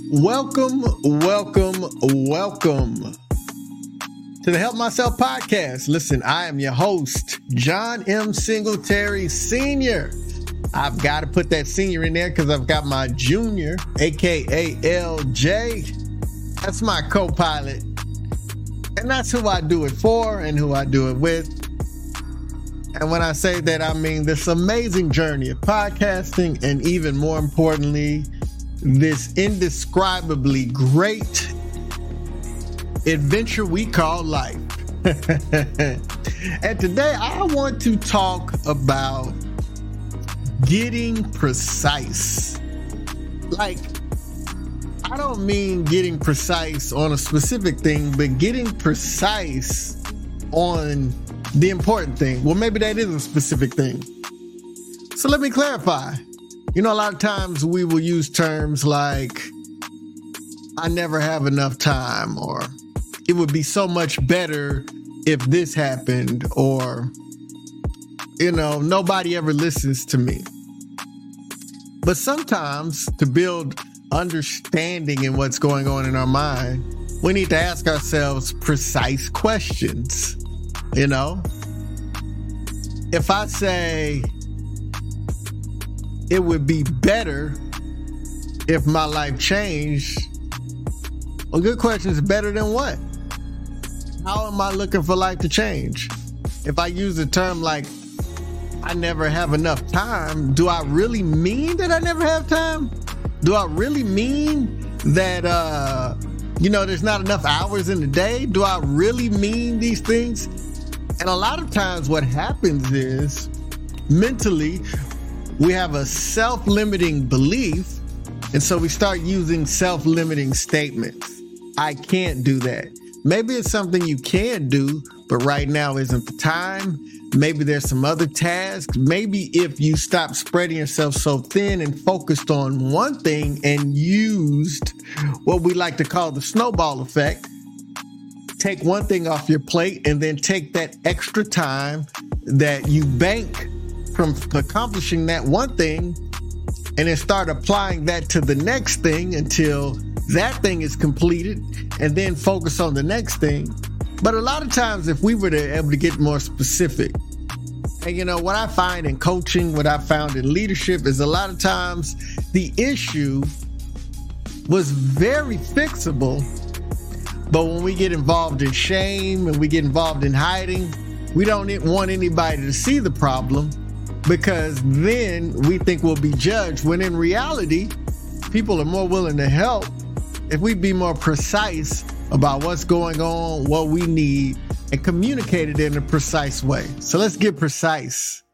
Welcome to the Help Myself podcast. Listen, I am your host, John M. Singletary Sr. I've got to put that senior in there because I've got my junior, aka LJ. That's my co-pilot. And that's who I do it for and who I do it with. And when I say that, I mean this amazing journey of podcasting, and even more importantly, this indescribably great adventure we call life. And today I want to talk about getting precise. Like, I don't mean getting precise on a specific thing, but getting precise on the important thing. Well, maybe that is a specific thing. So let me clarify. You know, a lot of times we will use terms like, I never have enough time, or it would be so much better if this happened, or, you know, nobody ever listens to me. But sometimes to build understanding in what's going on in our mind, we need to ask ourselves precise questions. You know, if I say it would be better if my life changed, well, good question is better than what? How am I looking for life to change? If I use a term like, I never have enough time, do I really mean that I never have time? Do I really mean that, there's not enough hours in the day? Do I really mean these things? And a lot of times what happens is, mentally, we have a self-limiting belief, and so we start using self-limiting statements. I can't do that. Maybe it's something you can do, but right now isn't the time. Maybe there's some other tasks. Maybe if you stop spreading yourself so thin and focused on one thing and used what we like to call the snowball effect, take one thing off your plate and then take that extra time that you bank from accomplishing that one thing and then start applying that to the next thing until that thing is completed, and then focus on the next thing. But a lot of times, if we were able to get more specific, and you know, what I find in coaching, what I found in leadership is a lot of times the issue was very fixable. But when we get involved in shame and we get involved in hiding, we don't want anybody to see the problem, because then we think we'll be judged, when in reality, people are more willing to help if we be more precise about what's going on, what we need, and communicate it in a precise way. So let's get precise.